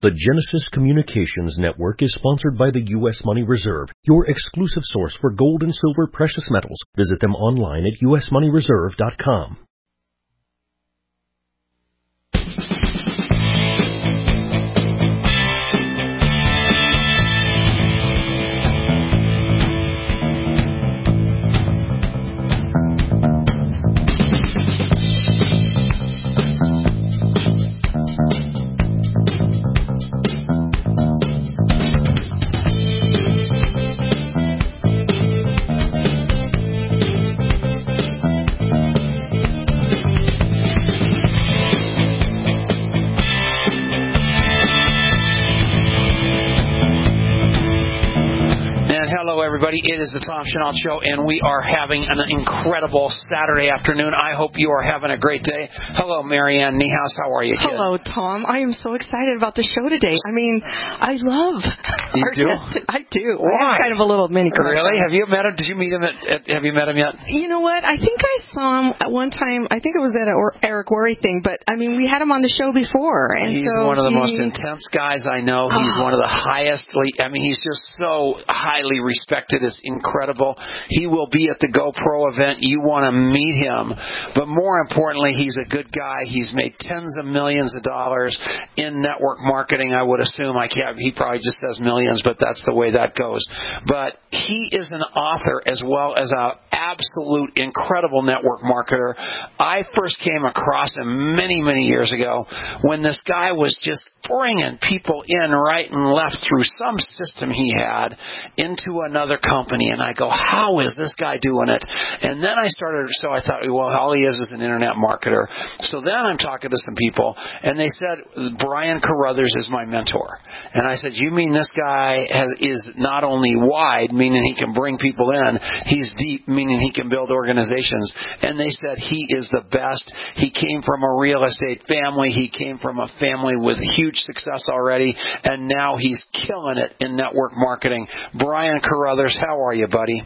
The Genesis Communications Network is sponsored by the U.S. Money Reserve, your exclusive source for gold and silver precious metals. Visit them online at usmoneyreserve.com. It is the Tom Chenault Show, and we are having an incredible Saturday afternoon. I hope you are having a great day. Hello, Marianne Niehaus. How are you, kid? Hello, Tom. I am so excited about the show today. I mean, I love our guest. I do. Why? I have kind of a little mini crush. Really? Have you met him? Did you meet him have you met him yet? You know what? I think I saw him at one time. I think it was at an Eric Worre thing, but I mean, we had him on the show before. And he's so one of the most intense guys I know. He's one of the highest. I mean, he's just so highly respected. It's incredible. He will be at the GoPro event. You want to meet him. But more importantly, he's a good guy. He's made tens of millions of dollars in network marketing, I would assume. He probably just says millions, but that's the way that goes. But he is an author as well as an absolute incredible network marketer. I first came across him many, many years ago when this guy was just bringing people in right and left through some system he had into another company. And I go, how is this guy doing it? And then I thought, well, all he is an internet marketer. So then I'm talking to some people, and they said, Brian Carruthers is my mentor. And I said, you mean this guy is not only wide, meaning he can bring people in, he's deep, meaning he can build organizations. And they said he is the best. He came from a real estate family. He came from a family with huge success already, and now he's killing it in network marketing. Brian Carruthers, how are you, buddy?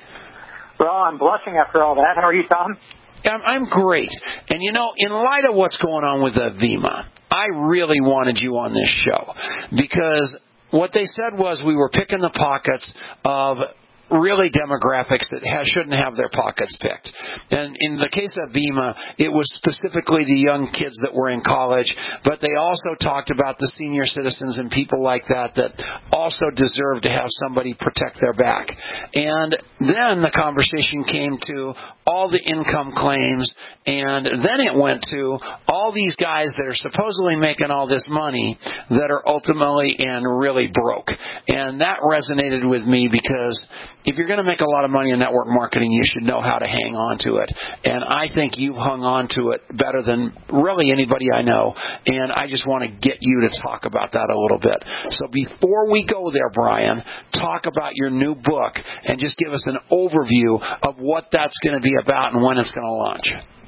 Well, I'm blushing after all that. How are you, Tom? I'm great. And, you know, in light of what's going on with Avima, I really wanted you on this show because what they said was we were picking the pockets of really demographics that shouldn't have their pockets picked. And in the case of Avima, it was specifically the young kids that were in college, but they also talked about the senior citizens and people like that also deserve to have somebody protect their back. And then the conversation came to all the income claims, and then it went to all these guys that are supposedly making all this money that are ultimately and really broke. And that resonated with me because if you're going to make a lot of money in network marketing, you should know how to hang on to it. And I think you've hung on to it better than really anybody I know. And I just want to get you to talk about that a little bit. So before we go there, Brian, talk about your new book and just give us an overview of what that's going to be about and when it's going to launch.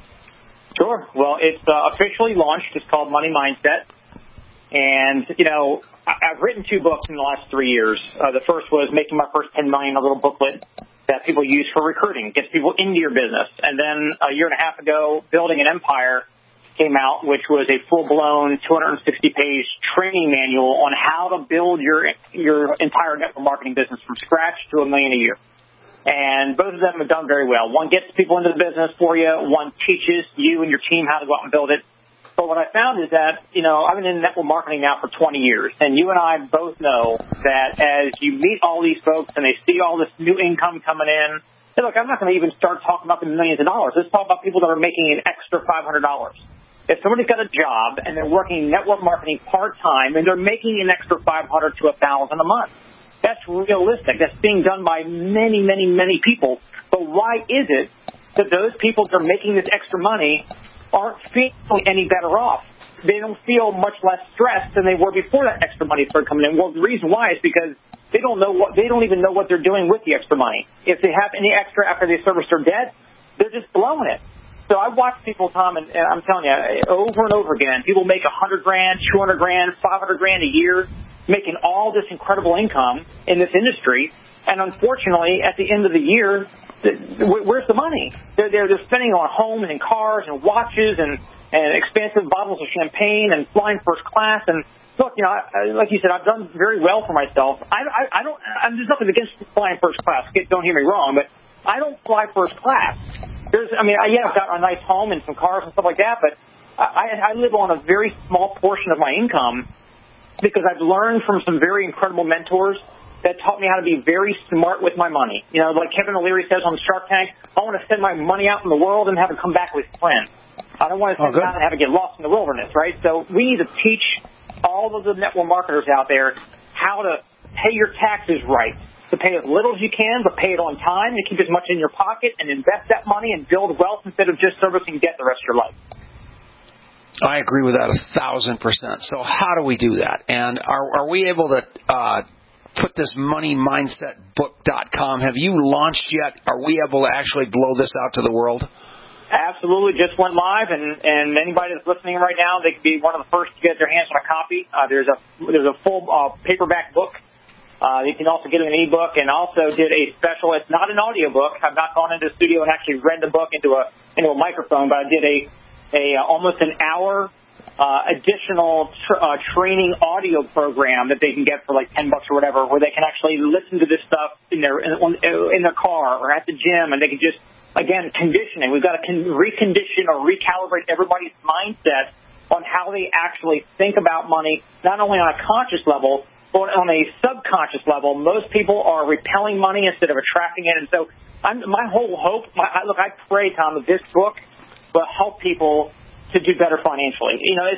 Sure. Well, it's officially launched. It's called Money Mindset. And, you know, I've written 2 books in the last 3 years. The first was Making My First $10 Million, a little booklet that people use for recruiting, gets people into your business. And then a year and a half ago, Building an Empire came out, which was a full-blown 260-page training manual on how to build your entire network marketing business from scratch to $1 million a year. And both of them have done very well. One gets people into the business for you. One teaches you and your team how to go out and build it. But what I found is that, you know, I've been in network marketing now for 20 years, and you and I both know that as you meet all these folks and they see all this new income coming in, hey, look, I'm not going to even start talking about the millions of dollars. Let's talk about people that are making an extra $500. If somebody's got a job and they're working network marketing part-time and they're making an extra $500 to $1,000 a month, that's realistic. That's being done by many, many, many people. But why is it that those people that are making this extra money aren't feeling any better off? They don't feel much less stressed than they were before that extra money started coming in. Well, the reason why is because they don't even know what they're doing with the extra money. If they have any extra after they service their debt, they're just blowing it. So I watch people, Tom, and I'm telling you, over and over again, people make $100,000, $200,000, $500,000 a year, making all this incredible income in this industry. And unfortunately, at the end of the year, where's the money? They're spending on homes and cars and watches and expensive bottles of champagne and flying first class, and look, like you said, I've done very well for myself. There's nothing against flying first class. Don't hear me wrong, but I don't fly first class. I've got a nice home and some cars and stuff like that, but I live on a very small portion of my income because I've learned from some very incredible mentors that taught me how to be very smart with my money. Like Kevin O'Leary says on Shark Tank, I want to send my money out in the world and have it come back with friends. I don't want to send it out and have it get lost in the wilderness, right? So we need to teach all of the network marketers out there how to pay your taxes right, to pay as little as you can, but pay it on time and keep as much in your pocket and invest that money and build wealth instead of just servicing debt the rest of your life. I agree with that 1,000%. So how do we do that? And are we able to put this moneymindsetbook.com? Have you launched yet? Are we able to actually blow this out to the world? Absolutely, just went live, and anybody that's listening right now, they can be one of the first to get their hands on a copy. There's a full paperback book. You can also get an ebook, and also did a special. It's not an audio book. I've not gone into the studio and actually read the book into a microphone, but I did a almost an hour additional training audio program that they can get for like $10 or whatever, where they can actually listen to this stuff in their car or at the gym, and they can just, again, conditioning. We've got to recondition or recalibrate everybody's mindset on how they actually think about money, not only on a conscious level, but on a subconscious level. Most people are repelling money instead of attracting it. And so my whole hope, I pray, Tom, that this book will help people to do better financially.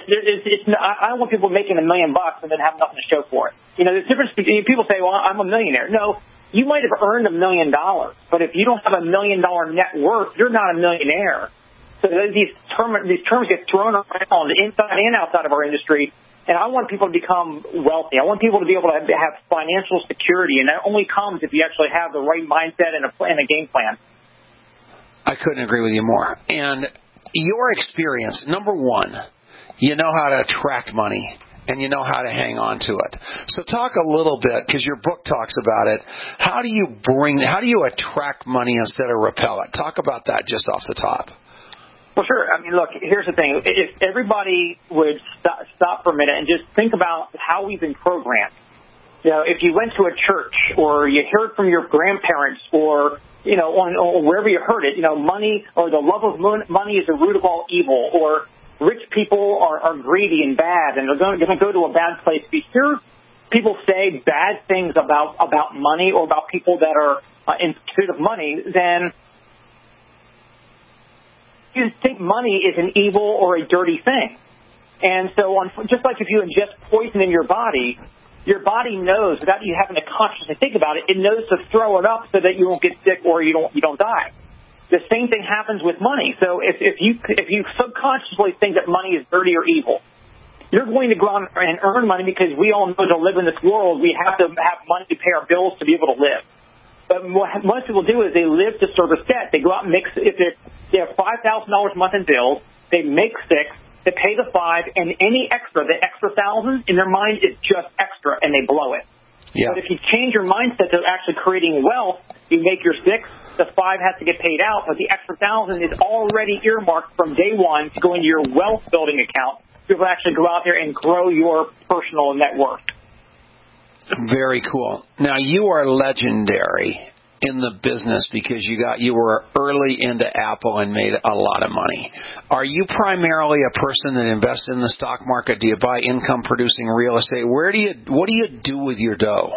I don't want people making $1 million and then have nothing to show for it. There's a difference between people say, well, I'm a millionaire. No, you might have earned $1 million, but if you don't have $1 million net worth, you're not a millionaire. So these terms get thrown around inside and outside of our industry, and I want people to become wealthy. I want people to be able to have financial security, and that only comes if you actually have the right mindset and a game plan. I couldn't agree with you more. And your experience, number one, you know how to attract money, and you know how to hang on to it. So talk a little bit, because your book talks about it. How do you attract money instead of repel it? Talk about that just off the top. Well, sure. Look, here's the thing. If everybody would stop for a minute and just think about how we've been programmed. If you went to a church or you heard from your grandparents or, or wherever you heard it, money or the love of money is the root of all evil, or rich people are greedy and bad and they're going to go to a bad place. If you hear people say bad things about money or about people that are in pursuit of money, then you think money is an evil or a dirty thing. And so just like if you ingest poison in your body knows, without you having to consciously think about it, it knows to throw it up so that you won't get sick or you don't die. The same thing happens with money. So if you subconsciously think that money is dirty or evil, you're going to go out and earn money, because we all know to live in this world, we have to have money to pay our bills to be able to live. But what most people do is they live to service debt. They go out and if they have $5,000 a month in bills, they make $6,000, they pay the $5,000, and the extra $1,000 in their mind is just extra, and they blow it. Yeah. But if you change your mindset to actually creating wealth, you make your $6,000, the $5,000 has to get paid out, but the extra $1,000 is already earmarked from day one to go into your wealth building account. You will actually go out there and grow your personal net worth. Very cool. Now, you are legendary in the business because you were early into Apple and made a lot of money. Are you primarily a person that invests in the stock market? Do you buy income-producing real estate? What do you do with your dough?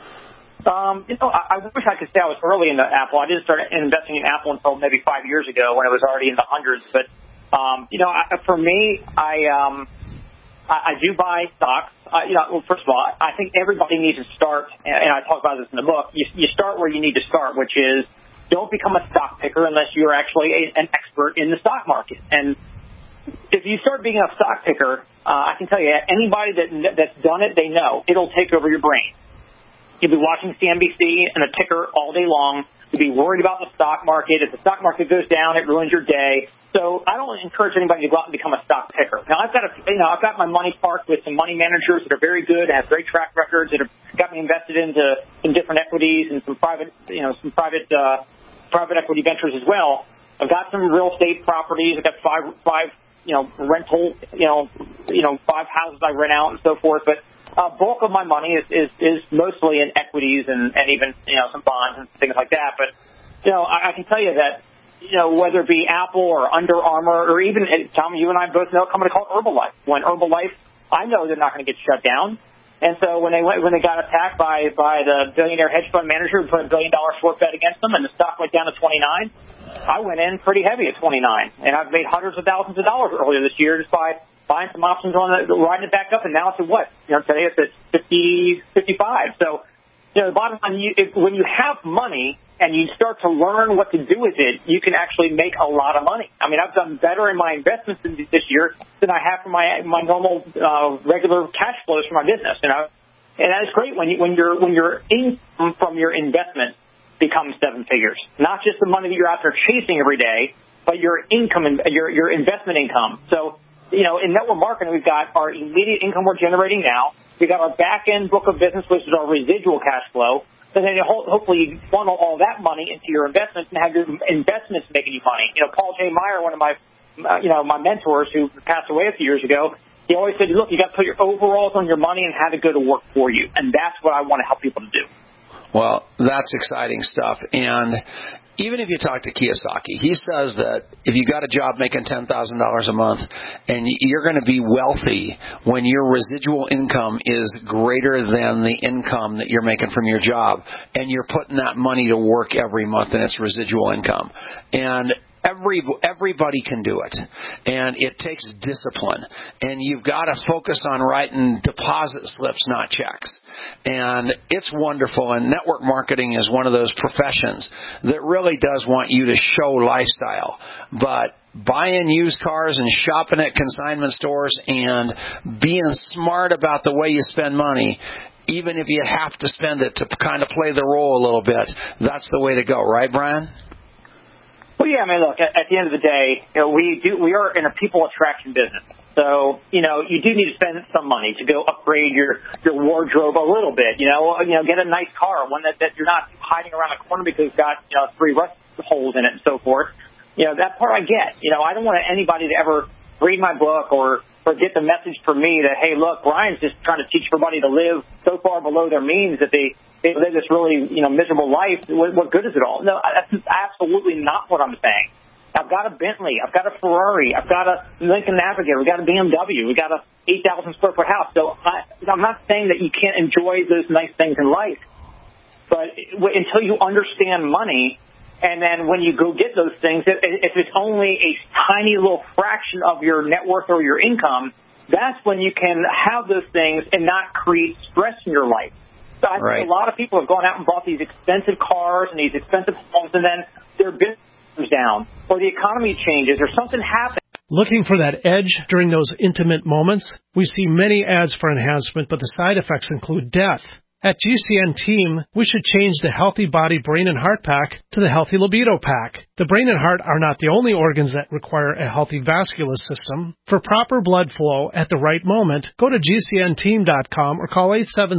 I wish I could say I was early into Apple. I didn't start investing in Apple until maybe 5 years ago when it was already in the hundreds. But for me, I do buy stocks. Well, first of all, I think everybody needs to start, and I talk about this in the book, you start where you need to start, which is don't become a stock picker unless you're actually an expert in the stock market. And if you start being a stock picker, I can tell you, anybody that's done it, they know it'll take over your brain. You'll be watching CNBC and a ticker all day long. You'll be worried about the stock market. If the stock market goes down, it ruins your day. So I don't encourage anybody to go out and become a stock picker. Now I've got my money parked with some money managers that are very good, have great track records, that have got me invested into some different equities and some private equity ventures as well. I've got some real estate properties. I've got five rental, 5 houses I rent out and so forth. But bulk of my money is mostly in equities and even, some bonds and things like that. But, I can tell you that, whether it be Apple or Under Armour or even, Tom, you and I both know a company called Herbalife. When Herbalife, I know they're not going to get shut down. And so when they got attacked by the billionaire hedge fund manager who put $1 billion short bet against them and the stock went down to 29, I went in pretty heavy at 29. And I've made hundreds of thousands of dollars earlier this year just by buying some options on riding it back up. And now it's at what? Today it's at 50, 55. So, the bottom line, when you have money and you start to learn what to do with it, you can actually make a lot of money. I mean, I've done better in my investments this year than I have for my normal regular cash flows for my business. And that is great when your income from your investment becomes 7 figures, not just the money that you're out there chasing every day, but your income and your investment income. So, in network marketing, we've got our immediate income we're generating now. We got our back-end book of business, which is our residual cash flow. And then hopefully you funnel all that money into your investments and have your investments making you money. Paul J. Meyer, one of my, my mentors who passed away a few years ago, he always said, look, you got to put your overalls on your money and have it go to work for you. And that's what I want to help people to do. Well, that's exciting stuff. And even if you talk to Kiyosaki, he says that if you got a job making $10,000 a month and you're going to be wealthy when your residual income is greater than the income that you're making from your job, and you're putting that money to work every month and it's residual income. And everybody can do it, and it takes discipline, and you've got to focus on writing deposit slips, not checks. And it's wonderful, and network marketing is one of those professions that really does want you to show lifestyle. But buying used cars and shopping at consignment stores and being smart about the way you spend money, even if you have to spend it to kind of play the role a little bit, that's the way to go, right, Brian? Well, yeah, I mean, look, at the end of the day, we are in a people attraction business. So, you do need to spend some money to go upgrade your wardrobe a little bit, get a nice car, one that you're not hiding around a corner because it's got, 3 rust holes in it and so forth. That part I get. I don't want anybody to ever read my book or get the message from me that, hey, look, Brian's just trying to teach everybody to live so far below their means that they live this really, miserable life. What good is it all? No, that's absolutely not what I'm saying. I've got a Bentley. I've got a Ferrari. I've got a Lincoln Navigator. We've got a BMW. We've got a 8,000 square foot house. So I'm not saying that you can't enjoy those nice things in life. But until you understand money, and then when you go get those things, if it's only a tiny little fraction of your net worth or your income, that's when you can have those things and not create stress in your life. So I think a lot of people have gone out and bought these expensive cars and these expensive homes, and then their business goes down, or the economy changes, or something happens. Looking for that edge during those intimate moments? We see many ads for enhancement, but the side effects include death. At GCN Team, we should change the Healthy Body, Brain, and Heart Pack to the Healthy Libido Pack. The brain and heart are not the only organs that require a healthy vascular system. For proper blood flow at the right moment, go to GCNteam.com or call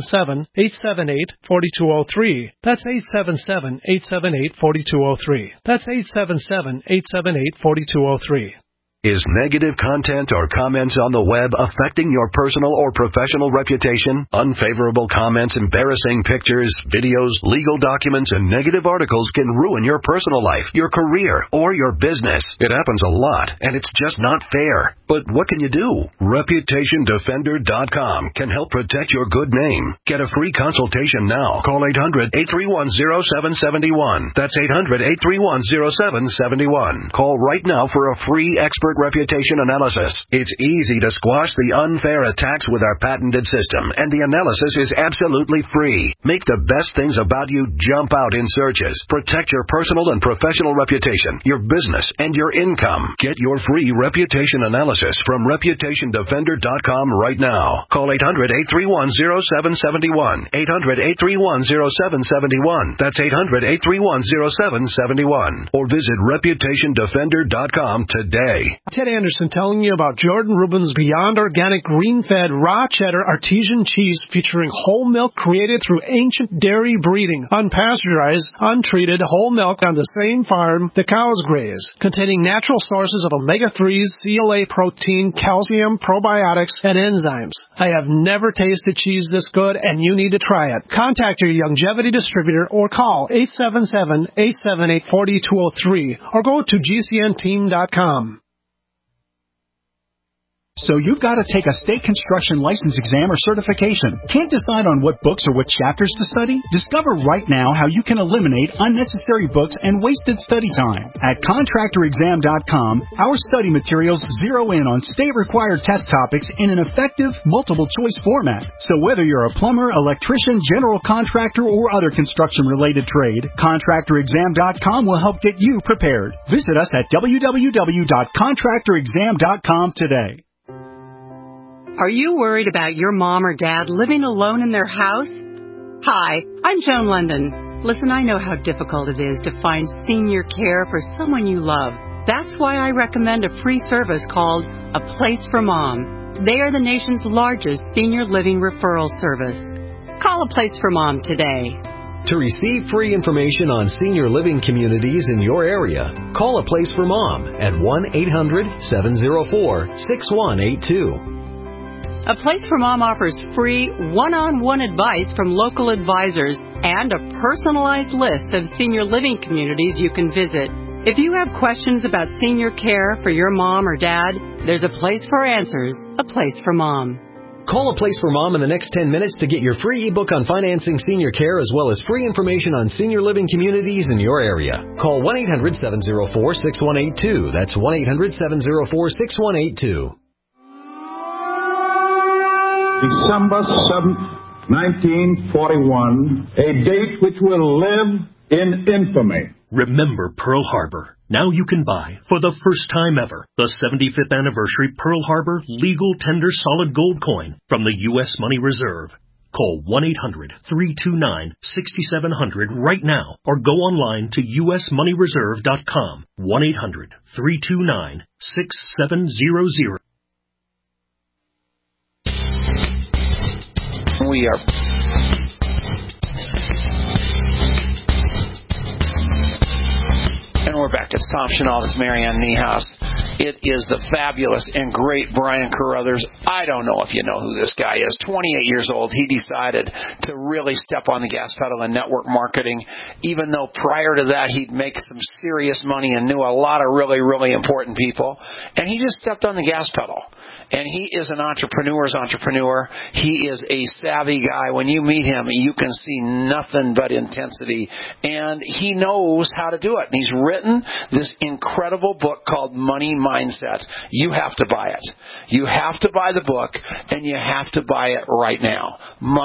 877-878-4203. That's 877-878-4203. That's 877-878-4203. Is negative content or comments on the web affecting your personal or professional reputation? Unfavorable comments, embarrassing pictures, videos, legal documents, and negative articles can ruin your personal life, your career, or your business. It happens a lot, and it's just not fair. But what can you do? ReputationDefender.com can help protect your good name. Get a free consultation now. Call 800-831-0771. That's 800-831-0771. Call right now for a free expert reputation analysis. It's easy to squash the unfair attacks with our patented system, and the analysis is absolutely free. Make the best things about you jump out in searches. Protect your personal and professional reputation, your business, and your income. Get your free reputation analysis from ReputationDefender.com right now. Call 800-831-0771. 800-831-0771. That's 800-831-0771. Or visit ReputationDefender.com today. Ted Anderson telling you about Jordan Rubin's Beyond Organic Green-Fed Raw Cheddar Artesian Cheese featuring whole milk created through ancient dairy breeding, unpasteurized, untreated whole milk on the same farm the cows graze, containing natural sources of omega-3s, CLA protein, calcium, probiotics, and enzymes. I have never tasted cheese this good, and you need to try it. Contact your Youngevity distributor or call 877-878-4203 or go to GCNteam.com. So you've got to take a state construction license exam or certification. Can't decide on what books or what chapters to study? Discover right now how you can eliminate unnecessary books and wasted study time. At contractorexam.com, our study materials zero in on state-required test topics in an effective, multiple-choice format. So whether you're a plumber, electrician, general contractor, or other construction-related trade, contractorexam.com will help get you prepared. Visit us at www.contractorexam.com today. Are you worried about your mom or dad living alone in their house? Hi, I'm Joan London. Listen, I know how difficult it is to find senior care for someone you love. That's why I recommend a free service called A Place for Mom. They are the nation's largest senior living referral service. Call A Place for Mom today. To receive free information on senior living communities in your area, call A Place for Mom at 1-800-704-6182. A Place for Mom offers free one-on-one advice from local advisors and a personalized list of senior living communities you can visit. If you have questions about senior care for your mom or dad, there's a place for answers, A Place for Mom. Call A Place for Mom in the next 10 minutes to get your free ebook on financing senior care as well as free information on senior living communities in your area. Call 1-800-704-6182. That's 1-800-704-6182. December 7th, 1941, a date which will live in infamy. Remember Pearl Harbor. Now you can buy, for the first time ever, the 75th anniversary Pearl Harbor legal tender solid gold coin from the U.S. Money Reserve. Call 1-800-329-6700 right now or go online to usmoneyreserve.com. 1-800-329-6700. We are and we're back. It's Tom Chenault. It's Marianne Niehaus. It is the fabulous and great Brian Carruthers. I don't know if you know who this guy is. 28 years old. He decided to really step on the gas pedal in network marketing, even though prior to that he'd make some serious money and knew a lot of really, really important people. And he just stepped on the gas pedal. And he is an entrepreneur's entrepreneur. He is a savvy guy. When you meet him, you can see nothing but intensity. And he knows how to do it. And he's written this incredible book called Money Mindset. You have to buy it. You have to buy the book, and you have to buy it right now.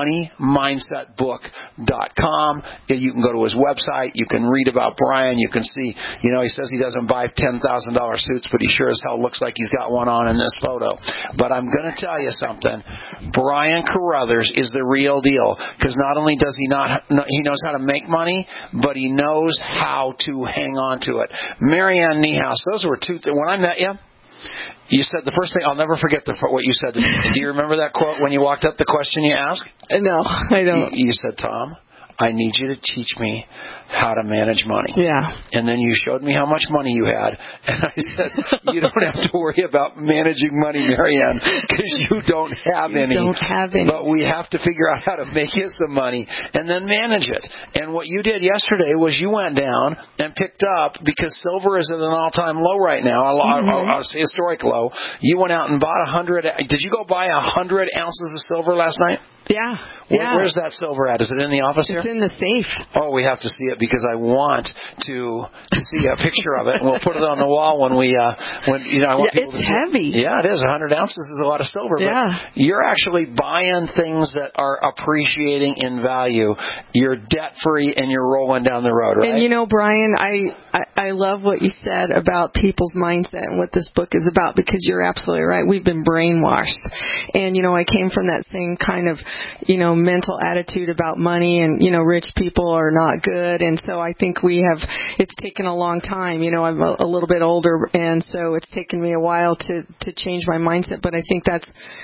MoneyMindsetBook.com. You can go to his website. You can read about Brian. You can see, he says he doesn't buy $10,000 suits, but he sure as hell looks like he's got one on in this photo. But I'm going to tell you something. Brian Carruthers is the real deal, because not only does he knows how to make money, but he knows how to hang on to it. Marianne Niehaus, those were two things. When I met you, you said the first thing, I'll never forget what you said to me. Do you remember that quote when you walked up, the question you asked? No, I don't. You said, Tom, I need you to teach me how to manage money. Yeah. And then you showed me how much money you had. And I said, you don't have to worry about managing money, Marianne, because you don't have any. You don't have any. But we have to figure out how to make you some money and then manage it. And what you did yesterday was you went down and picked up, because silver is at an all-time low right now, a historic low. You went out and bought 100. Did you go buy 100 ounces of silver last night? Yeah. Where's that silver at? Is it in the office here? It's in the safe. Oh, we have to see it, because I want to see a picture of it, and we'll put it on the wall when I want people to see it. Heavy. Yeah, it is. 100 ounces is a lot of silver. Yeah. But you're actually buying things that are appreciating in value. You're debt free and you're rolling down the road, right? And Brian, I love what you said about people's mindset and what this book is about, because you're absolutely right. We've been brainwashed. And, I came from that same kind of, mental attitude about money and, rich people are not good. And so I think it's taken a long time. I'm a little bit older, and so it's taken me a while to change my mindset. But I think that's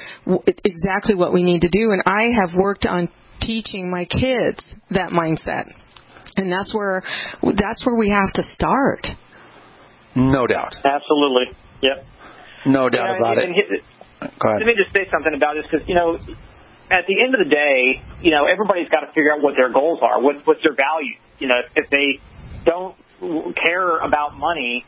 exactly what we need to do. And I have worked on teaching my kids that mindset. And that's where we have to start. No doubt. Absolutely. Yep. No doubt about it. Go ahead. Let me just say something about this, because, at the end of the day, everybody's got to figure out what their goals are, what's their value. If they don't care about money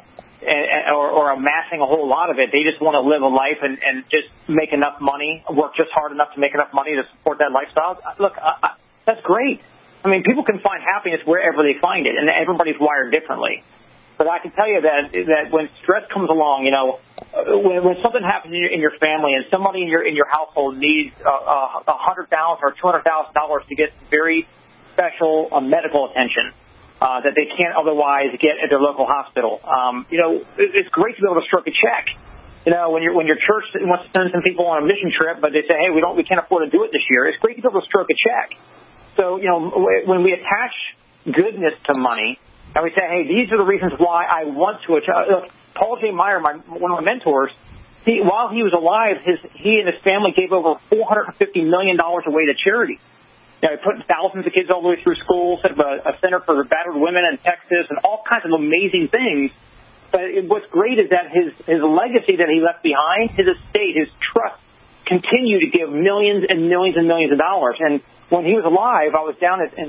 or amassing a whole lot of it, they just want to live a life and just make enough money, work just hard enough to make enough money to support that lifestyle. Look, that's great. I mean, people can find happiness wherever they find it, and everybody's wired differently. But I can tell you that when stress comes along, when something happens in your family and somebody in your household needs $100,000 or $200,000 to get very special medical attention that they can't otherwise get at their local hospital, it's great to be able to stroke a check. When your church wants to send some people on a mission trip, but they say, hey, we can't afford to do it this year, it's great to be able to stroke a check. So, when we attach goodness to money, and we say, hey, these are the reasons why I want to attach. Paul J. Meyer, one of my mentors, while he was alive, he and his family gave over $450 million away to charity. He put thousands of kids all the way through school, set up a center for battered women in Texas, and all kinds of amazing things. But what's great is that his legacy that he left behind, his estate, his trust, continue to give millions and millions and millions of dollars. And when he was alive, I was down in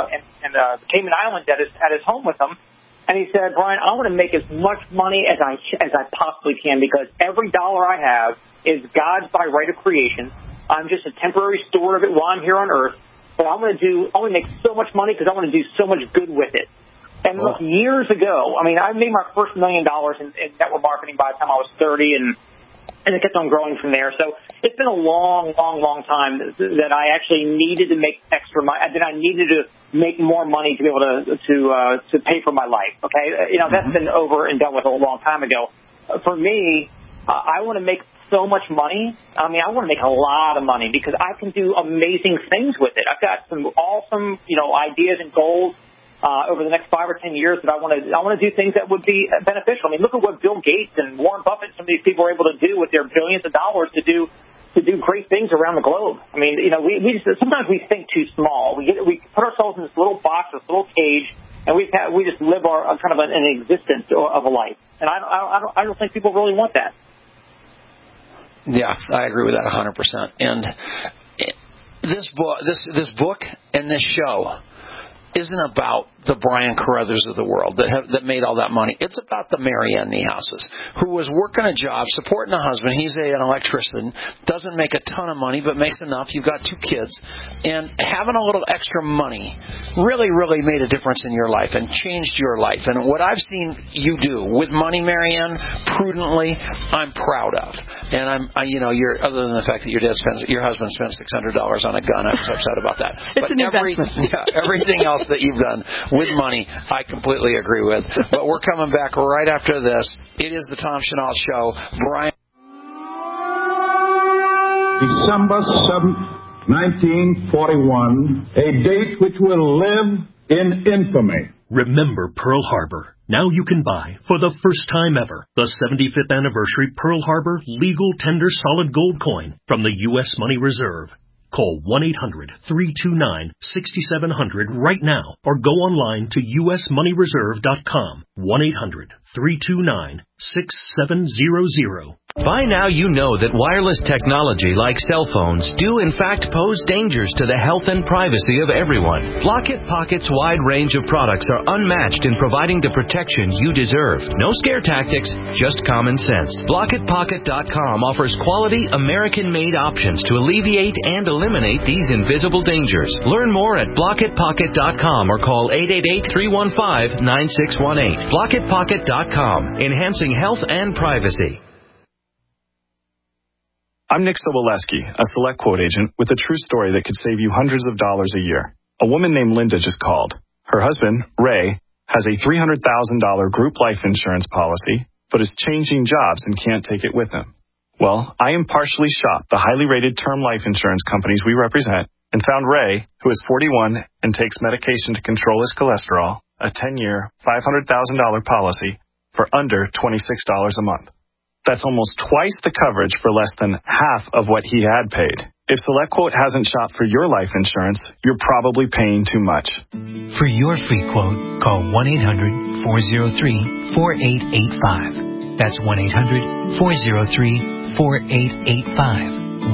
Cayman Islands at his home with him, and he said, Brian, I want to make as much money as I possibly can, because every dollar I have is God's by right of creation. I'm just a temporary steward of it while I'm here on earth. But I want to make so much money because I want to do so much good with it. And look, years ago, I made my first $1 million in network marketing by the time I was 30, and it kept on growing from there. So it's been a long, long, long time that I actually needed to make extra money, that I needed to make more money to be able to pay for my life. Okay, that's been over and done with a long time ago. For me, I want to make so much money. I want to make a lot of money because I can do amazing things with it. I've got some awesome, ideas and goals over the next 5 or 10 years that I want to do things that would be beneficial. Look at what Bill Gates and Warren Buffett, some of these people are able to do with their billions of dollars to do great things around the globe. We sometimes we think too small. We put ourselves in this little box, this little cage, and we just live our kind of an existence of a life. And I don't think people really want that. Yeah, I agree with that 100%. And this book and this show isn't about the Brian Carruthers of the world that made all that money. It's about the Marianne Niehauses, who was working a job, supporting a husband. He's an electrician, doesn't make a ton of money, but makes enough. You've got 2 kids. And having a little extra money really, really made a difference in your life and changed your life. And what I've seen you do with money, Marianne, prudently, I'm proud of. And you're other than the fact that your husband spent $600 on a gun, I was upset about that. It's an investment. Everything else that you've done with money, I completely agree with. But we're coming back right after this. It is the Tom Chenault Show. Brian. December 7th, 1941, a date which will live in infamy. Remember Pearl Harbor. Now you can buy, for the first time ever, the 75th anniversary Pearl Harbor legal tender solid gold coin from the U.S. Money Reserve. Call 1-800-329-6700 right now or go online to usmoneyreserve.com. 1-800-329-6700. By now you know that wireless technology like cell phones do in fact pose dangers to the health and privacy of everyone. Blockit Pocket's wide range of products are unmatched in providing the protection you deserve. No scare tactics, just common sense. BlockitPocket.com offers quality American-made options to alleviate and eliminate these invisible dangers. Learn more at BlockitPocket.com or call 888-315-9618. BlockitPocket.com, enhancing health and privacy. I'm Nick Soboleski, a Select Quote agent with a true story that could save you hundreds of dollars a year. A woman named Linda just called. Her husband, Ray, has a $300,000 group life insurance policy, but is changing jobs and can't take it with him. Well, I impartially shopped the highly rated term life insurance companies we represent and found Ray, who is 41 and takes medication to control his cholesterol, a 10-year, $500,000 policy for under $26 a month. That's almost twice the coverage for less than half of what he had paid. If SelectQuote hasn't shopped for your life insurance, you're probably paying too much. For your free quote, call 1-800-403-4885. That's 1-800-403-4885.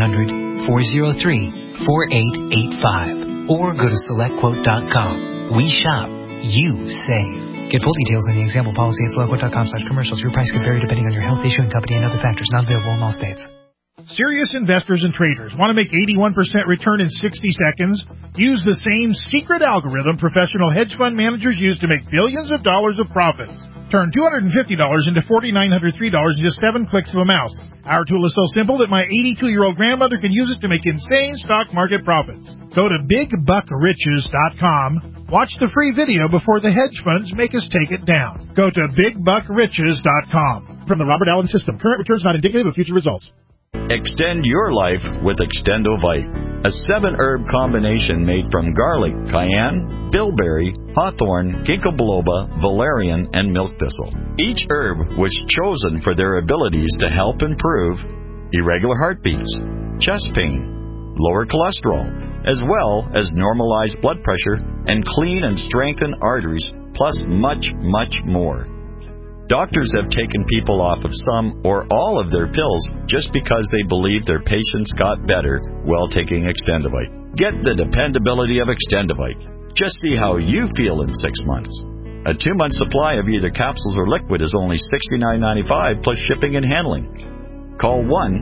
1-800-403-4885. Or go to SelectQuote.com. We shop. You save. Get full details in the example policy at SelectQuote.com/commercials. Your price can vary depending on your health, issuing company, and other factors. Not available in all states. Serious investors and traders want to make 81% return in 60 seconds? Use the same secret algorithm professional hedge fund managers use to make billions of dollars of profits. Turn $250 into $4,903 in just 7 clicks of a mouse. Our tool is so simple that my 82-year-old grandmother can use it to make insane stock market profits. Go to BigBuckRiches.com. Watch the free video before the hedge funds make us take it down. Go to BigBuckRiches.com. From the Robert Allen System. Current returns not indicative of future results. Extend your life with Extendovite, a 7-herb combination made from garlic, cayenne, bilberry, hawthorn, ginkgo biloba, valerian, and milk thistle. Each herb was chosen for their abilities to help improve irregular heartbeats, chest pain, lower cholesterol, as well as normalize blood pressure and clean and strengthen arteries, plus much, much more. Doctors have taken people off of some or all of their pills just because they believe their patients got better while taking Extendovite. Get the dependability of Extendovite. Just see how you feel in 6 months. A 2-month supply of either capsules or liquid is only $69.95 plus shipping and handling. Call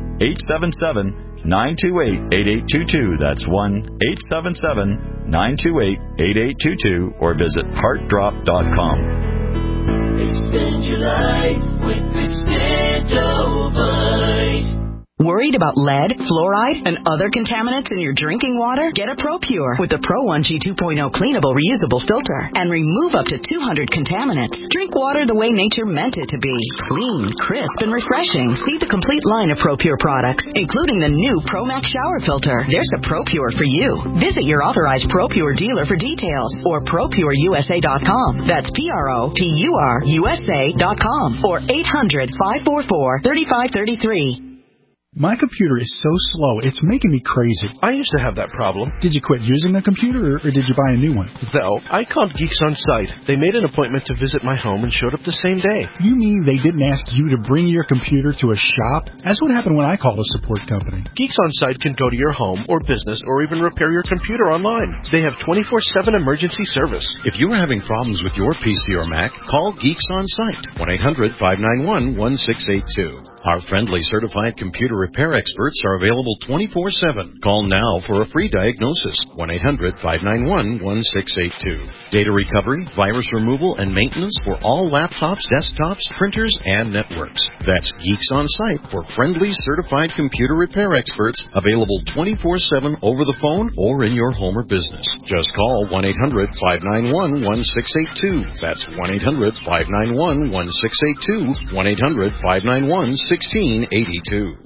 1-877-928-8822. That's 1-877-928-8822 or visit heartdrop.com. Extend your life with Extendovite. Worried about lead, fluoride, and other contaminants in your drinking water? Get a ProPure with the Pro1G 2.0 cleanable reusable filter and remove up to 200 contaminants. Drink water the way nature meant it to be. Clean, crisp, and refreshing. See the complete line of ProPure products, including the new ProMax shower filter. There's a ProPure for you. Visit your authorized ProPure dealer for details or ProPureUSA.com. That's ProPureUSA.com or 800-544-3533. My computer is so slow, it's making me crazy. I used to have that problem. Did you quit using the computer, or did you buy a new one? No, I called Geeks On Site. They made an appointment to visit my home and showed up the same day. You mean they didn't ask you to bring your computer to a shop? That's what happened when I called a support company. Geeks On Site can go to your home or business or even repair your computer online. They have 24/7 emergency service. If you are having problems with your PC or Mac, call Geeks On Site, 1-800-591-1682. Our friendly certified computer repair experts are available 24/7. Call now for a free diagnosis, 1-800-591-1682. Data recovery, virus removal, and maintenance for all laptops, desktops, printers, and networks. That's Geeks On Site for friendly certified computer repair experts, available 24/7 over the phone or in your home or business. Just call 1-800-591-1682. That's 1-800-591-1682, 1-800-591-1682.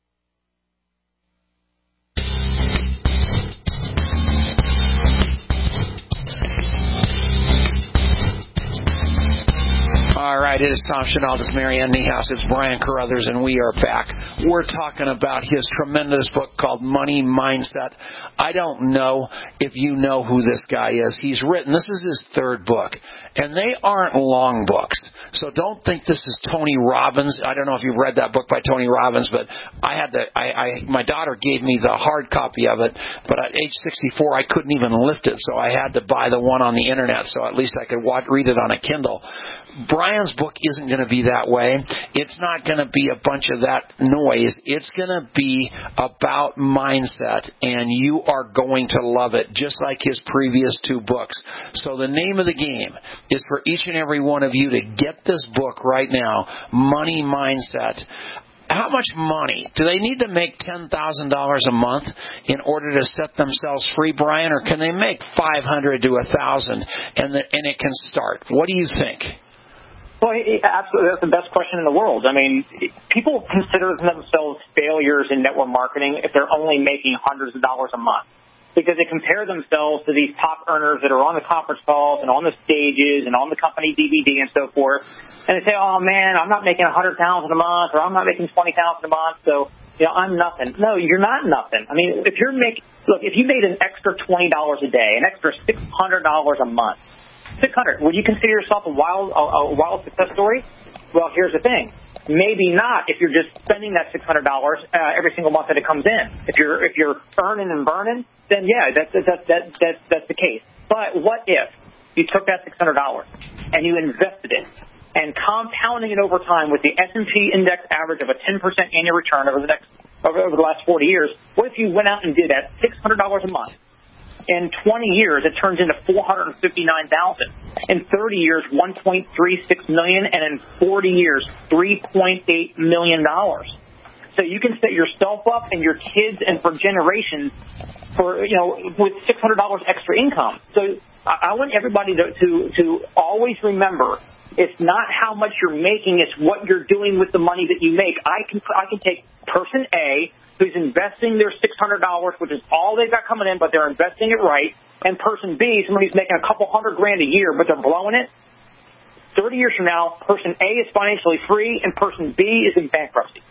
All right, it is Tom Chenault, Marianne Niehaus, it's Brian Carruthers, and we are back. We're talking about his tremendous book called Money Mindset. I don't know if you know who this guy is. He's written, this is his 3rd book, and they aren't long books. So don't think this is Tony Robbins. I don't know if you've read that book by Tony Robbins, but my daughter gave me the hard copy of it, but at age 64 I couldn't even lift it, so I had to buy the one on the internet so at least I could read it on a Kindle. Brian's book isn't going to be that way. It's not going to be a bunch of that noise. It's going to be about mindset, and you are going to love it, just like his previous 2 books. So the name of the game is for each and every one of you to get this book right now, Money Mindset. how much money do they need to make? $10,000 a month in order to set themselves free, Brian, or can they make $500 to $1,000 and it can start? What do you think? Well, absolutely, that's the best question in the world. I mean, people consider themselves failures in network marketing if they're only making hundreds of dollars a month, because they compare themselves to these top earners that are on the conference calls and on the stages and on the company DVD and so forth, and they say, "Oh man, I'm not making $100,000 a month, or I'm not making $20,000 a month, so I'm nothing." No, you're not nothing. I mean, if you made an extra $20 a day, an extra $600 a month. 600. Would you consider yourself a wild success story? Well, here's the thing. Maybe not if you're just spending that $600 every single month that it comes in. If you're earning and burning, then yeah, that's the case. But what if you took that $600 and you invested it, and compounding it over time with the S&P index average of a 10% annual return over the last 40 years? What if you went out and did that $600 a month? In 20 years, it turns into $459,000. In 30 years, $1.36 million, and in 40 years, $3.8 million. So you can set yourself up and your kids and for generations with $600 extra income. So I want everybody to always remember, it's not how much you're making, it's what you're doing with the money that you make. I can take person A, who's investing their $600, which is all they've got coming in, but they're investing it right, and person B, somebody who's making a couple $100,000 a year, but they're blowing it. 30 years from now, person A is financially free, and person B is in bankruptcy.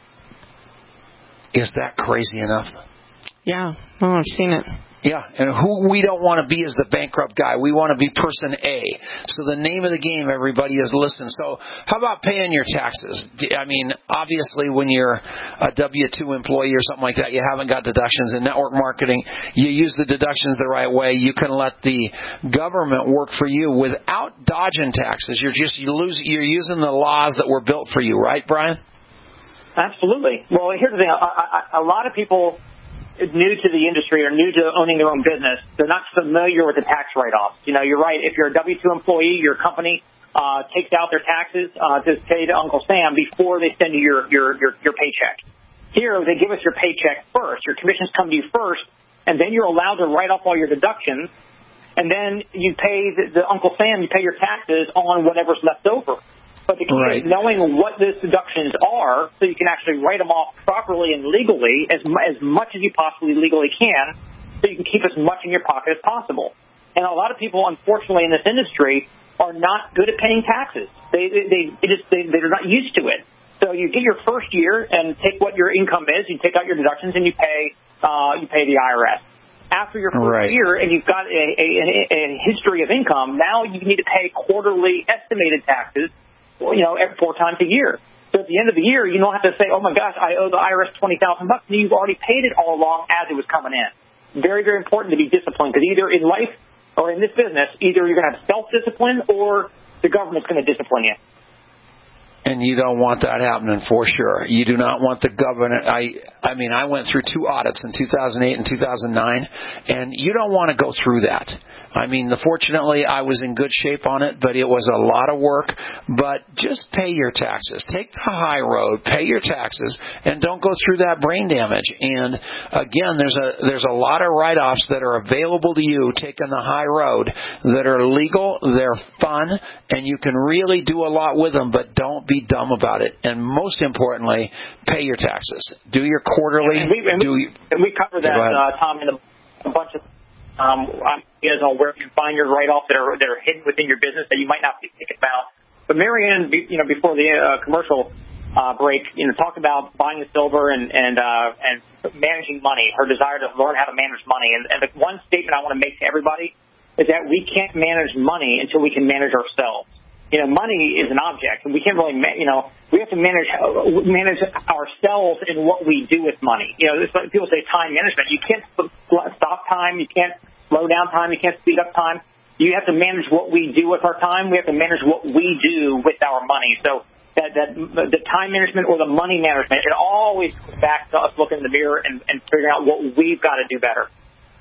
Is that crazy enough? Yeah. Oh, I've seen it. Yeah, and who we don't want to be is the bankrupt guy. We want to be person A. So the name of the game, everybody, is listen. So how about paying your taxes? I mean, obviously, when you're a W-2 employee or something like that, you haven't got deductions. In network marketing, you use the deductions the right way. You can let the government work for you without dodging taxes. You're using the laws that were built for you, right, Brian? Absolutely. Well, here's the thing. A lot of people new to the industry or new to owning their own business, they're not familiar with the tax write-offs. You're right. If you're a W-2 employee, your company takes out their taxes to pay to Uncle Sam before they send you your paycheck. Here, they give us your paycheck first. Your commissions come to you first, and then you're allowed to write off all your deductions, and then you pay the Uncle Sam, you pay your taxes on whatever's left over. But the key is knowing what those deductions are so you can actually write them off properly and legally as much as you possibly legally can so you can keep as much in your pocket as possible. And a lot of people, unfortunately, in this industry are not good at paying taxes. They're not used to it. So you get your first year and take what your income is, you take out your deductions, and you pay the IRS. After your first year and you've got a history of income, now you need to pay quarterly estimated taxes, every 4 times a year. So at the end of the year, you don't have to say, "Oh my gosh, I owe the IRS $20,000." You've already paid it all along as it was coming in. Very, very important to be disciplined, because either in life or in this business, either you're going to have self-discipline or the government's going to discipline you. And you don't want that happening for sure. You do not want the government. I mean, I went through 2 audits in 2008 and 2009, and you don't want to go through that. I mean, fortunately, I was in good shape on it, but it was a lot of work. But just pay your taxes. Take the high road, pay your taxes, and don't go through that brain damage. And again, there's a lot of write-offs that are available to you taking the high road that are legal, they're fun, and you can really do a lot with them, but don't be dumb about it. And most importantly, pay your taxes. Do your quarterly. And we cover that, Tom, in a bunch of ideas on where you can find your write-offs that are hidden within your business that you might not be thinking about. But Marianne, before the commercial break, talked about buying the silver and managing money. Her desire to learn how to manage money. And the one statement I want to make to everybody is that we can't manage money until we can manage ourselves. Money is an object, and we can't really, we have to manage ourselves in what we do with money. It's like people say time management. You can't stop time. You can't slow down time. You can't speed up time. You have to manage what we do with our time. We have to manage what we do with our money. So the time management or the money management, it always comes back to us looking in the mirror and figuring out what we've got to do better.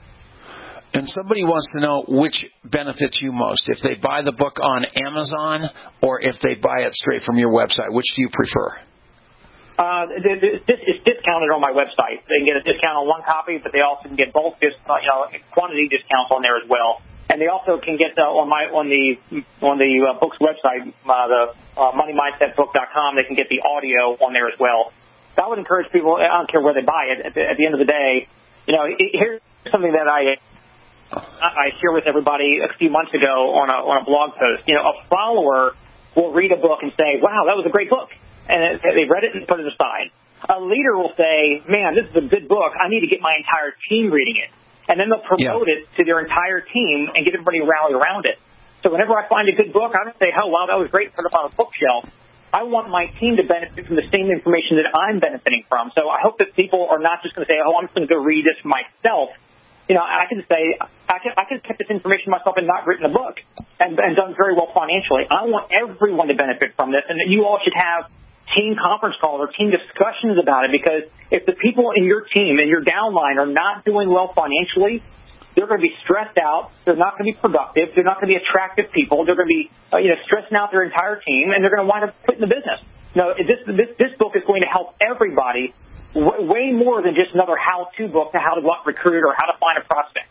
And somebody wants to know which benefits you most, if they buy the book on Amazon or if they buy it straight from your website. Which do you prefer? It's discounted on my website. They can get a discount on one copy, but they also can get bulk quantity discounts on there as well. And they also can get on the book's website, the MoneyMindsetBook.com. They can get the audio on there as well. So I would encourage people. I don't care where they buy it. At the end of the day, here's something that I shared with everybody a few months ago on a blog post. A follower will read a book and say, "Wow, that was a great book," and they read it and put it aside. A leader will say, "Man, this is a good book. I need to get my entire team reading it." And then they'll promote it to their entire team and get everybody to rally around it. So whenever I find a good book, I don't say, "Oh, wow, that was great," put it up on a bookshelf. I want my team to benefit from the same information that I'm benefiting from. So I hope that people are not just going to say, "Oh, I'm just going to go read this myself." I can say, I could have kept this information myself and not written a book and done very well financially. I want everyone to benefit from this, and you all should have team conference calls or team discussions about it, because if the people in your team and your downline are not doing well financially, they're going to be stressed out. They're not going to be productive. They're not going to be attractive people. They're going to be stressing out their entire team, and they're going to wind up quitting the business. This book is going to help everybody way more than just another how-to book to how to go out and recruit or how to find a prospect.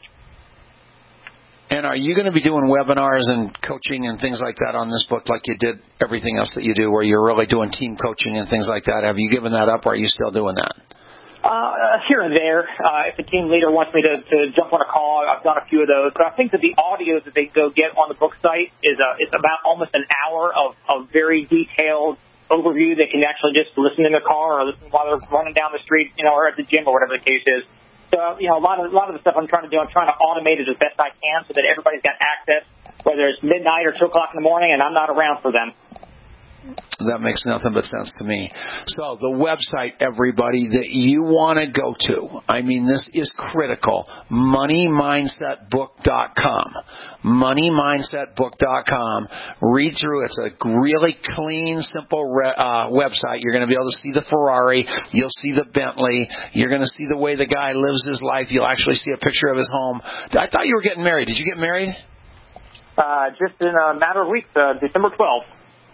And are you going to be doing webinars and coaching and things like that on this book like you did everything else that you do, where you're really doing team coaching and things like that? Have you given that up, or are you still doing that? Here and there. If the team leader wants me to jump on a call, I've done a few of those. But I think that the audio that they go get on the book site is it's about almost an hour of very detailed overview. They can actually just listen in their car or listen while they're running down the street, or at the gym or whatever the case is. So, a lot of the stuff I'm trying to do, I'm trying to automate it as best I can so that everybody's got access, whether it's midnight or 2 o'clock in the morning, and I'm not around for them. That makes nothing but sense to me. So the website, everybody, that you want to go to, this is critical, MoneyMindsetBook.com. MoneyMindsetBook.com. Read through. It's a really clean, simple website. You're going to be able to see the Ferrari. You'll see the Bentley. You're going to see the way the guy lives his life. You'll actually see a picture of his home. I thought you were getting married. Did you get married? Just in a matter of weeks, December 12th.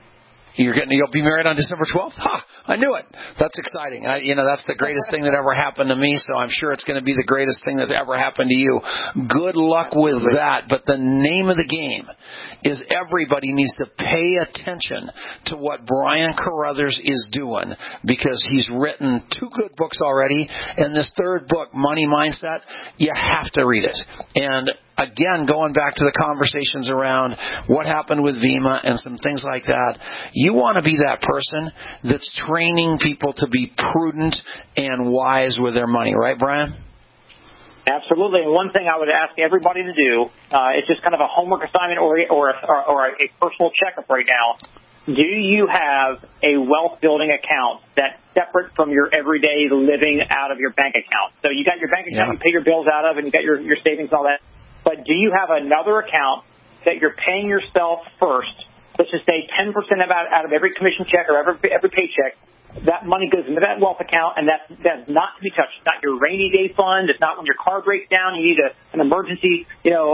You'll be married on December 12th? I knew it. That's exciting. That's the greatest thing that ever happened to me, so I'm sure it's going to be the greatest thing that's ever happened to you. Good luck with that. But the name of the game is everybody needs to pay attention to what Brian Carruthers is doing, because he's written 2 good books already, and this third book, Money Mindset, you have to read it. And again, going back to the conversations around what happened with Vima and some things like that, you want to be that person that's training people to be prudent and wise with their money. Right, Brian? Absolutely. And one thing I would ask everybody to do, it's just kind of a homework assignment or a personal checkup right now. Do you have a wealth-building account that's separate from your everyday living out of your bank account? So you got your bank account you pay your bills out of, and you got your savings and all that. But do you have another account that you're paying yourself first? Let's just say 10% out of every commission check or every paycheck, that money goes into that wealth account, and that's not to be touched. It's not your rainy day fund. It's not when your car breaks down, you need an emergency,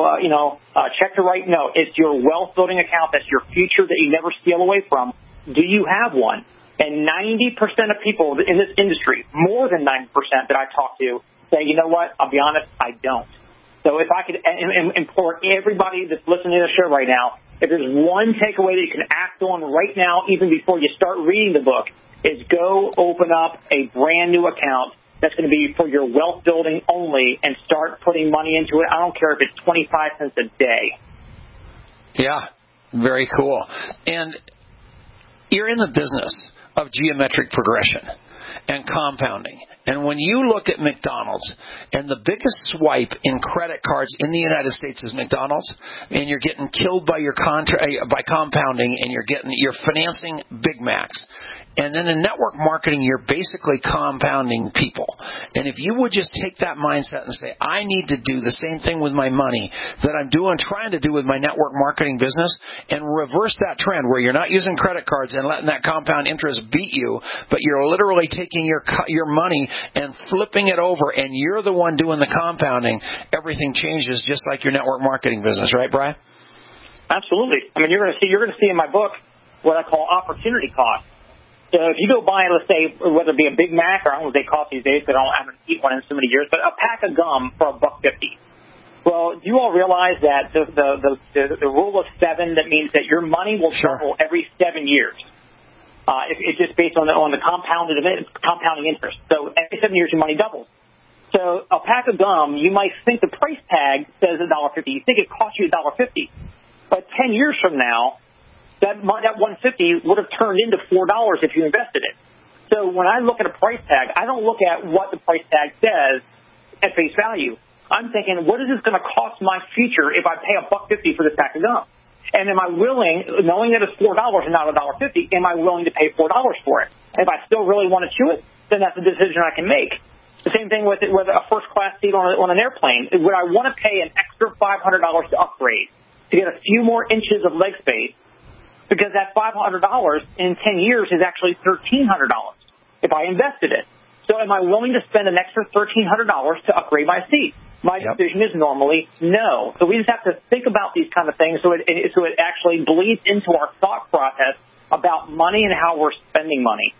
check to write. No, it's your wealth building account. That's your future that you never steal away from. Do you have one? And 90% of people in this industry, more than 90% that I talk to, say, you know what? I'll be honest, I don't. So if I could implore everybody that's listening to the show right now, if there's one takeaway that you can act on right now, even before you start reading the book, is go open up a brand new account that's going to be for your wealth building only, and start putting money into it. I don't care if it's 25 cents a day. Yeah, very cool. And you're in the business of geometric progression and compounding. And when you look at McDonald's, and the biggest swipe in credit cards in the United States is McDonald's, and you're getting killed by by compounding, and you're financing Big Macs. And then in network marketing, you're basically compounding people. And if you would just take that mindset and say, I need to do the same thing with my money that I'm trying to do with my network marketing business, and reverse that trend where you're not using credit cards and letting that compound interest beat you, but you're literally taking your money and flipping it over, and you're the one doing the compounding, everything changes, just like your network marketing business. Right, Brian? Absolutely. I mean, you're going to see in my book what I call opportunity cost. So if you go buy, let's say, whether it be a Big Mac or I don't know what they call it these days, because I haven't eaten one in so many years, but a pack of gum for $1.50. Well, do you all realize that the rule of 7, that means that your money will double every 7 years? It's just based on the compounding interest. So every 7 years, your money doubles. So a pack of gum, you might think the price tag says $1.50. You think it costs you $1.50. But 10 years from now, that $1.50 would have turned into $4 if you invested it. So when I look at a price tag, I don't look at what the price tag says at face value. I'm thinking, what is this going to cost my future if I pay $1.50 for this pack of gum? And am I willing, knowing that it's $4 and not $1.50, am I willing to pay $4 for it? And if I still really want to chew it, then that's a decision I can make. The same thing with a first-class seat on an airplane. Would I want to pay an extra $500 to upgrade to get a few more inches of leg space? Because that $500 in 10 years is actually $1,300 if I invested it. So am I willing to spend an extra $1,300 to upgrade my seat? My decision is normally no. So we just have to think about these kind of things so it actually bleeds into our thought process about money and how we're spending money.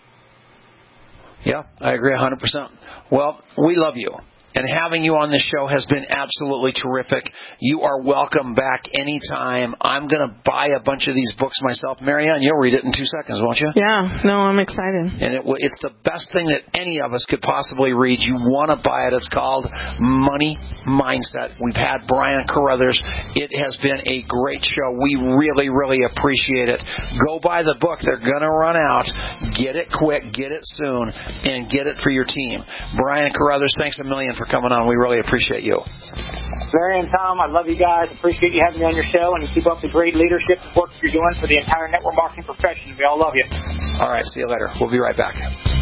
Yeah, I agree 100%. Well, we love you. And having you on the show has been absolutely terrific. You are welcome back anytime. I'm going to buy a bunch of these books myself. Marianne, you'll read it in 2 seconds, won't you? Yeah, no, I'm excited. And it's the best thing that any of us could possibly read. You want to buy it. It's called Money Mindset. We've had Brian Carruthers. It has been a great show. We really, really appreciate it. Go buy the book. They're going to run out. Get it quick, get it soon, and get it for your team. Brian Carruthers, thanks a million for coming on. We really appreciate you. Larry and Tom, I love you guys. Appreciate you having me on your show, and keep up the great leadership and work you're doing for the entire network marketing profession. We all love you. All right, see you later. We'll be right back.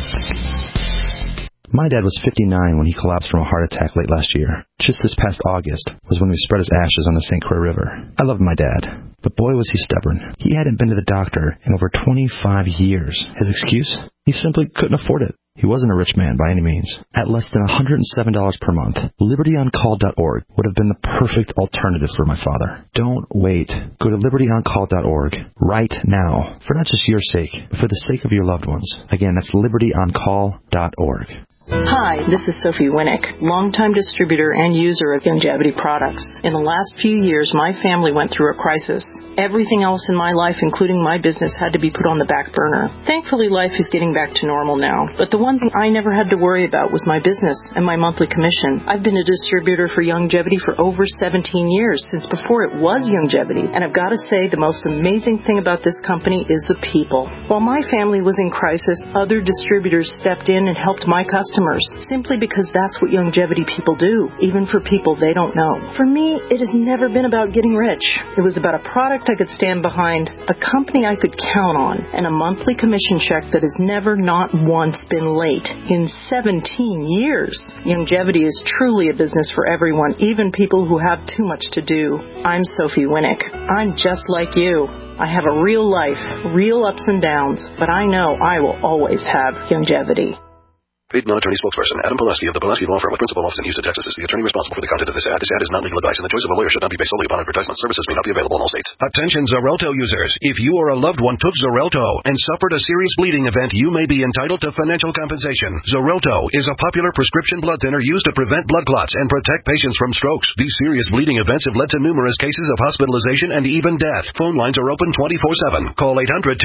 My dad was 59 when he collapsed from a heart attack late last year. Just this past August was when we spread his ashes on the St. Croix River. I loved my dad, but boy was he stubborn. He hadn't been to the doctor in over 25 years. His excuse? He simply couldn't afford it. He wasn't a rich man by any means. At less than $107 per month, LibertyOnCall.org would have been the perfect alternative for my father. Don't wait. Go to LibertyOnCall.org right now, for not just your sake, but for the sake of your loved ones. Again, that's LibertyOnCall.org. Hi, this is Sophie Winnick, longtime distributor and user of Youngevity products. In the last few years, my family went through a crisis. Everything else in my life, including my business, had to be put on the back burner. Thankfully, life is getting back to normal now. But the one thing I never had to worry about was my business and my monthly commission. I've been a distributor for Youngevity for over 17 years, since before it was Youngevity. And I've got to say, the most amazing thing about this company is the people. While my family was in crisis, other distributors stepped in and helped my customers, simply because that's what Youngevity people do, even for people they don't know. For me, it has never been about getting rich. It was about a product I could stand behind, a company I could count on, and a monthly commission check that has never not once been late in 17 years. Youngevity is truly a business for everyone, even people who have too much to do. I'm Sophie Winnick. I'm just like you. I have a real life, real ups and downs, but I know I will always have Youngevity. Paid non-attorney spokesperson Adam Pileski of the Pileski Law Firm with principal office in Houston, Texas, is the attorney responsible for the content of this ad. This ad is not legal advice, and the choice of a lawyer should not be based solely upon advertisement. Services may not be available in all states. Attention Xarelto users. If you or a loved one took Xarelto and suffered a serious bleeding event, you may be entitled to financial compensation. Xarelto is a popular prescription blood thinner used to prevent blood clots and protect patients from strokes. These serious bleeding events have led to numerous cases of hospitalization and even death. Phone lines are open 24/7. Call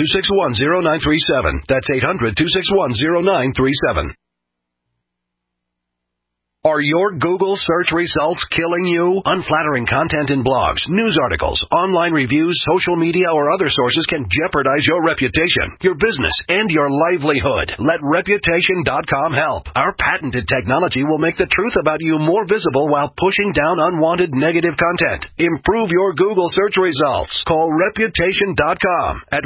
800-261-0937. That's 800-261-0937. Are your Google search results killing you? Unflattering content in blogs, news articles, online reviews, social media, or other sources can jeopardize your reputation, your business, and your livelihood. Let Reputation.com help. Our patented technology will make the truth about you more visible while pushing down unwanted negative content. Improve your Google search results. Call Reputation.com at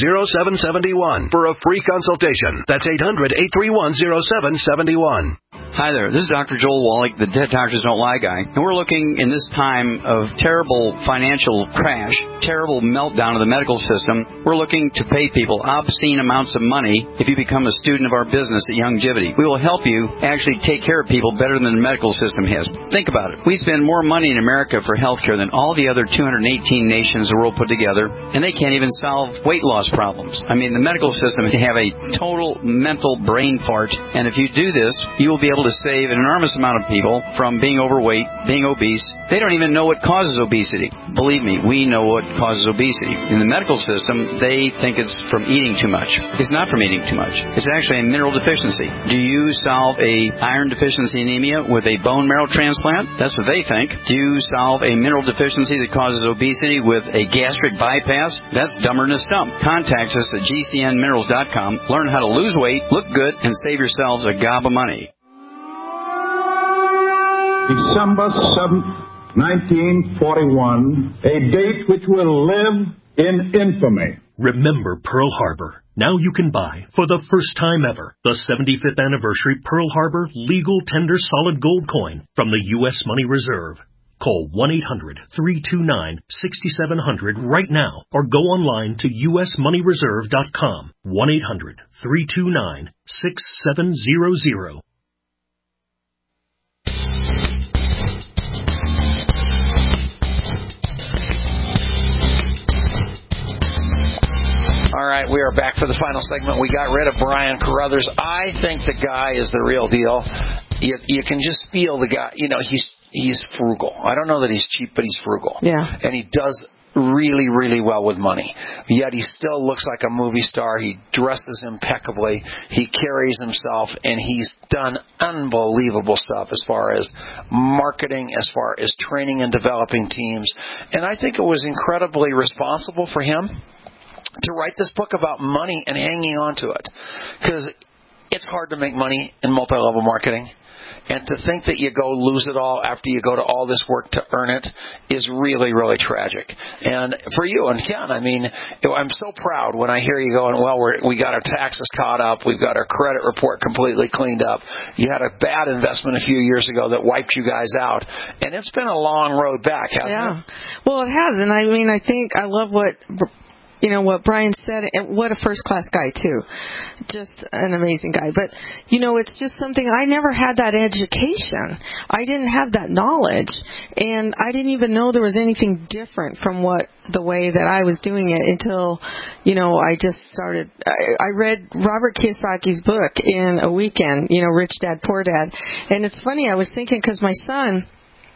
1-800-831-0771 for a free consultation. That's 800-831-0771. Hi there, this is Dr. Joel Wallach, the Dead Doctors Don't Lie guy. And we're looking in this time of terrible financial crash, terrible meltdown of the medical system, we're looking to pay people obscene amounts of money if you become a student of our business at Youngevity. We will help you actually take care of people better than the medical system has. Think about it. We spend more money in America for health care than all the other 218 nations the world put together, and they can't even solve weight loss problems. I mean, the medical system can have a total mental brain fart, and if you do this, you will be able to save an enormous amount of people from being overweight, being obese. They don't even know what causes obesity. Believe me, we know what causes obesity. In the medical system, they think it's from eating too much. It's not from eating too much. It's actually a mineral deficiency. Do you solve a iron deficiency anemia with a bone marrow transplant? That's what they think. Do you solve a mineral deficiency that causes obesity with a gastric bypass? That's dumber than a stump. Contact us at gcnminerals.com. Learn how to lose weight, look good, and save yourselves a gob of money. December 7th, 1941, a date which will live in infamy. Remember Pearl Harbor. Now you can buy, for the first time ever, the 75th anniversary Pearl Harbor legal tender solid gold coin from the U.S. Money Reserve. Call 1-800-329-6700 right now or go online to usmoneyreserve.com. 1-800-329-6700. All right, we are back for the final segment. We got rid of Brian Carruthers. I think the guy is the real deal. You can just feel the guy. You know, he's frugal. I don't know that he's cheap, but he's frugal. Yeah. And he does really, really well with money. Yet he still looks like a movie star. He dresses impeccably. He carries himself, and he's done unbelievable stuff as far as marketing, as far as training and developing teams. And I think it was incredibly responsible for him to write this book about money and hanging on to it. Because it's hard to make money in multi-level marketing. And to think that you go lose it all after you go to all this work to earn it is really, really tragic. And for you and Ken, I mean, I'm so proud when I hear you going, well, we got our taxes caught up. We've got our credit report completely cleaned up. You had a bad investment a few years ago that wiped you guys out. And it's been a long road back, hasn't it? Well, it has. And I mean, I think I love what Brian said, and what a first-class guy, too. Just an amazing guy. But, it's just something, I never had that education. I didn't have that knowledge, and I didn't even know there was anything different from the way that I was doing it until, I just started. I read Robert Kiyosaki's book in a weekend, Rich Dad, Poor Dad. And it's funny, I was thinking, because my son,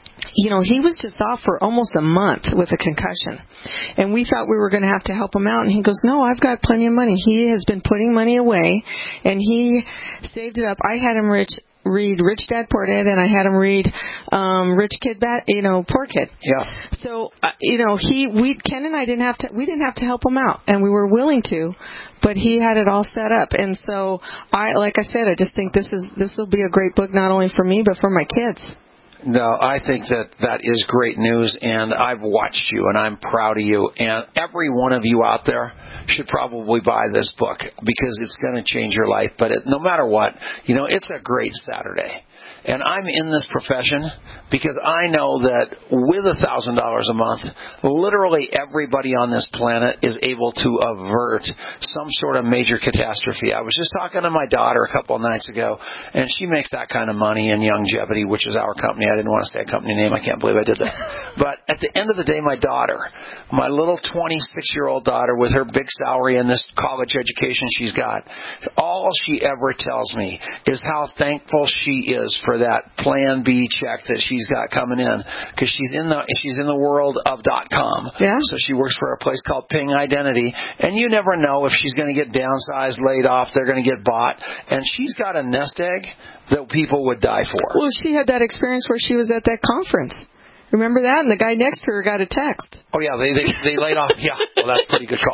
he was just off for almost a month with a concussion. And we thought we were going to have to help him out. And he goes, no, I've got plenty of money. He has been putting money away, and he saved it up. I had him read Rich Dad, Poor Dad, and I had him read Rich Kid, Poor Kid. Yeah. So, Ken and I didn't have to help him out, and we were willing to, but he had it all set up. And so, like I said, I just think this will be a great book, not only for me, but for my kids. No, I think that is great news, and I've watched you, and I'm proud of you. And every one of you out there should probably buy this book because it's going to change your life. But no matter what, it's a great Saturday. And I'm in this profession because I know that with $1,000 a month, literally everybody on this planet is able to avert some sort of major catastrophe. I was just talking to my daughter a couple of nights ago, and she makes that kind of money in Youngevity, which is our company. I didn't want to say a company name. I can't believe I did that. But at the end of the day, my daughter, my little 26-year-old daughter with her big salary and this college education she's got, all she ever tells me is how thankful she is for that Plan B check that she's got coming in, because she's in the world of .com. Yeah. So she works for a place called Ping Identity, and you never know if she's going to get downsized, laid off, they're going to get bought, and she's got a nest egg that people would die for. Well, she had that experience where she was at that conference. Remember that? And the guy next to her got a text. Oh, yeah, they laid off. Yeah, well, that's a pretty good call.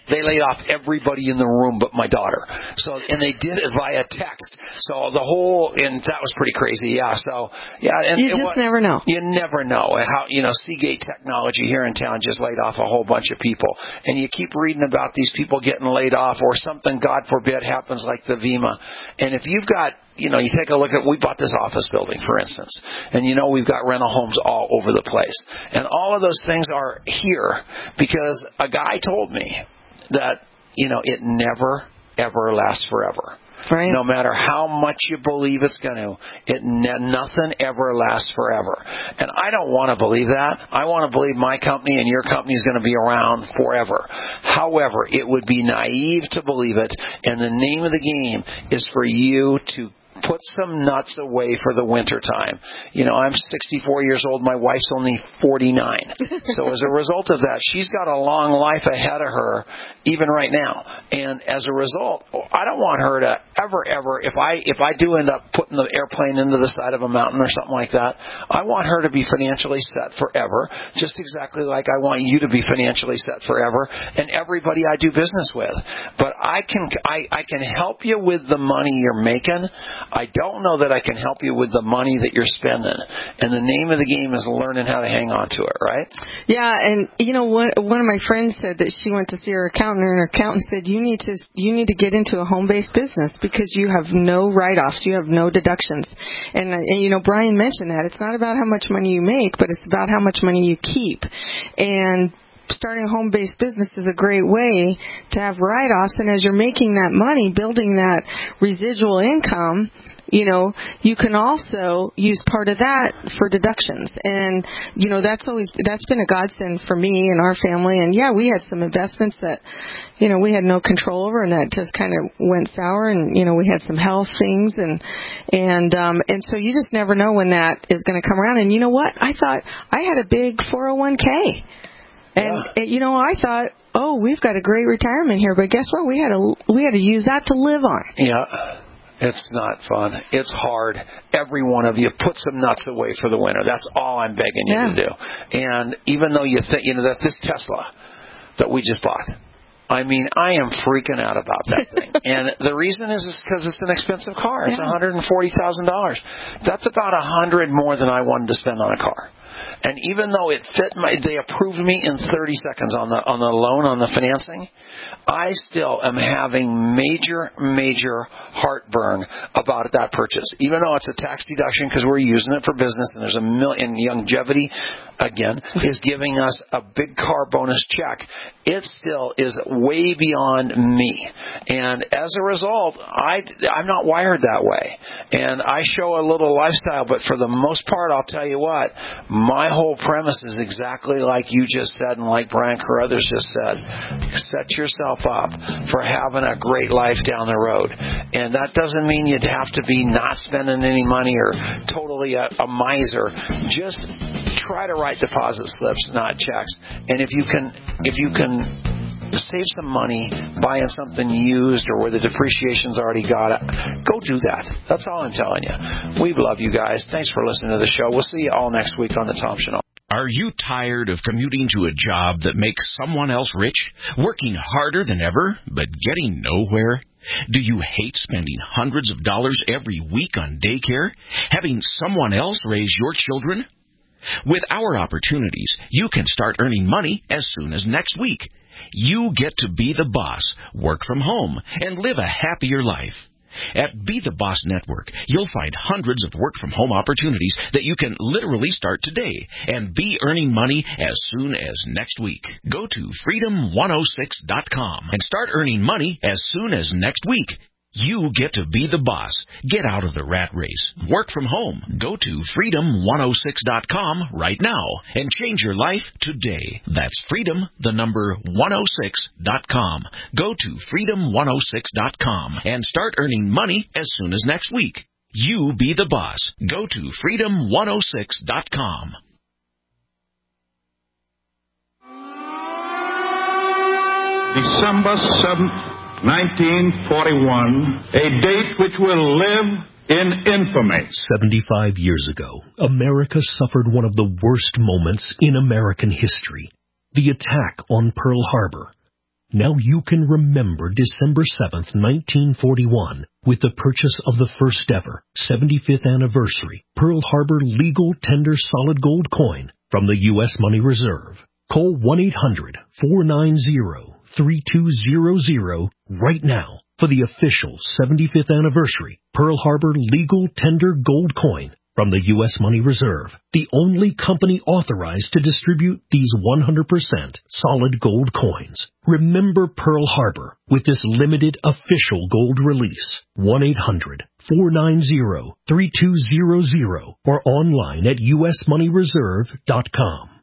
they laid off everybody in the room but my daughter. So, and they did it via text. So and that was pretty crazy. Yeah. So, yeah. And you just never know. You never know how, Seagate Technology here in town just laid off a whole bunch of people. And you keep reading about these people getting laid off or something, God forbid, happens like the VEMA. And if you've got, you take a look at, we bought this office building, for instance, and we've got rental homes all over the place. And all of those things are here because a guy told me that, it never, ever lasts forever. Right. No matter how much you believe it's going to, nothing ever lasts forever. And I don't want to believe that. I want to believe my company and your company is going to be around forever. However, it would be naive to believe it, and the name of the game is for you to put some nuts away for the winter time. I'm 64 years old. My wife's only 49. So as a result of that, she's got a long life ahead of her, even right now. And as a result, I don't want her to ever, if I do end up putting the airplane into the side of a mountain or something like that, I want her to be financially set forever, just exactly like I want you to be financially set forever, and everybody I do business with. But I can help you with the money you're making. I don't know that I can help you with the money that you're spending. And the name of the game is learning how to hang on to it, right? Yeah, and one of my friends said that she went to see her accountant, and her accountant said you need to get into a home-based business because you have no write-offs, you have no deductions. And Brian mentioned that it's not about how much money you make, but it's about how much money you keep. And starting a home-based business is a great way to have write-offs, and as you're making that money, building that residual income, you can also use part of that for deductions. And, that's been a godsend for me and our family. And yeah, we had some investments that, we had no control over and that just kind of went sour, and, we had some health things and so you just never know when that is going to come around. And you know what? I thought I had a big 401k. And, I thought, we've got a great retirement here, but guess what? We had to use that to live on. Yeah. It's not fun. It's hard. Every one of you, put some nuts away for the winter. That's all I'm begging you to do. And even though you think, that this Tesla that we just bought, I am freaking out about that thing. And the reason is because it's an expensive car. It's $140,000. That's about $100 more than I wanted to spend on a car. And even though it fit they approved me in 30 seconds on the loan, on the financing, I still am having major heartburn about that purchase. Even though it's a tax deduction because we're using it for business, and there's longevity, again, is giving us a big car bonus check, it still is way beyond me. And as a result, I'm not wired that way. And I show a little lifestyle, but for the most part, I'll tell you what, my whole premise is exactly like you just said and like Brian Carruthers just said. Set yourself up for having a great life down the road. And that doesn't mean you'd have to be not spending any money or totally a miser. Just try to write deposit slips, not checks. And if you can save some money buying something used or where the depreciation's already got it, go do that. That's all I'm telling you. We love you guys. Thanks for listening to the show. We'll see you all next week on the Tom Schnall. Are you tired of commuting to a job that makes someone else rich, working harder than ever, but getting nowhere? Do you hate spending hundreds of dollars every week on daycare, having someone else raise your children? With our opportunities, you can start earning money as soon as next week. You get to be the boss, work from home, and live a happier life. At Be the Boss Network, you'll find hundreds of work-from-home opportunities that you can literally start today and be earning money as soon as next week. Go to freedom106.com and start earning money as soon as next week. You get to be the boss. Get out of the rat race. Work from home. Go to freedom106.com right now and change your life today. That's freedom106.com. Go to freedom106.com and start earning money as soon as next week. You be the boss. Go to freedom106.com. December 7th. 1941, a date which will live in infamy. 75 years ago, America suffered one of the worst moments in American history, the attack on Pearl Harbor. Now you can remember December 7th, 1941, with the purchase of the first ever 75th anniversary Pearl Harbor legal tender solid gold coin from the U.S. Money Reserve. Call 1-800-490-3200 right now for the official 75th anniversary Pearl Harbor legal tender gold coin from the U.S. Money Reserve, the only company authorized to distribute these 100% solid gold coins. Remember Pearl Harbor with this limited official gold release. 1-800-490-3200 or online at usmoneyreserve.com.